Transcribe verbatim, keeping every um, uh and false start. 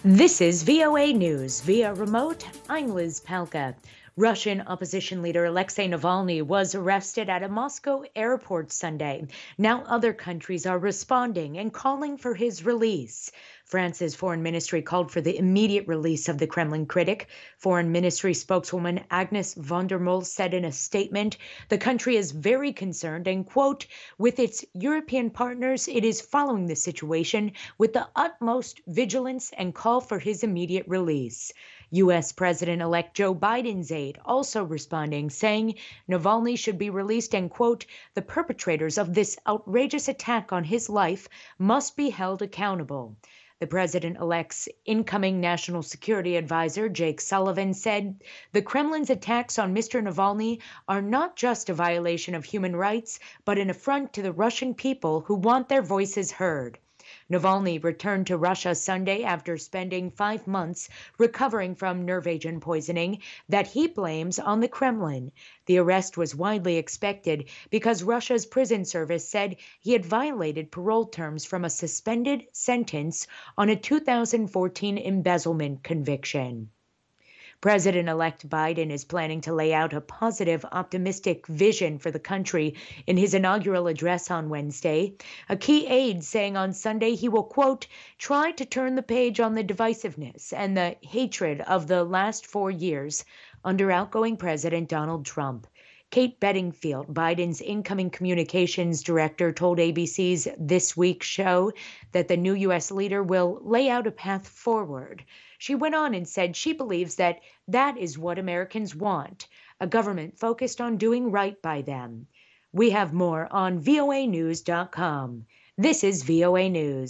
This is V O A News via remote. I'm Liz Palka. Russian opposition leader Alexei Navalny was arrested at a Moscow airport Sunday. Now other countries are responding and calling for his release. France's foreign ministry called for the immediate release of the Kremlin critic. Foreign ministry spokeswoman Agnes von der Moll said in a statement, the country is very concerned and, quote, with its European partners, it is following the situation with the utmost vigilance and call for his immediate release. U S. President-elect Joe Biden's aide also responding, saying Navalny should be released and, quote, the perpetrators of this outrageous attack on his life must be held accountable. The president-elect's incoming national security advisor, Jake Sullivan, said the Kremlin's attacks on Mister Navalny are not just a violation of human rights, but an affront to the Russian people who want their voices heard. Navalny returned to Russia Sunday after spending five months recovering from nerve agent poisoning that he blames on the Kremlin. The arrest was widely expected because Russia's prison service said he had violated parole terms from a suspended sentence on a two thousand fourteen embezzlement conviction. President-elect Biden is planning to lay out a positive, optimistic vision for the country in his inaugural address on Wednesday. A key aide saying on Sunday he will, quote, try to turn the page on the divisiveness and the hatred of the last four years under outgoing President Donald Trump. Kate Bedingfield, Biden's incoming communications director, told A B C's This Week show that the new U S leader will lay out a path forward. She went on and said she believes that that is what Americans want, a government focused on doing right by them. We have more on V O A news dot com. This is V O A News.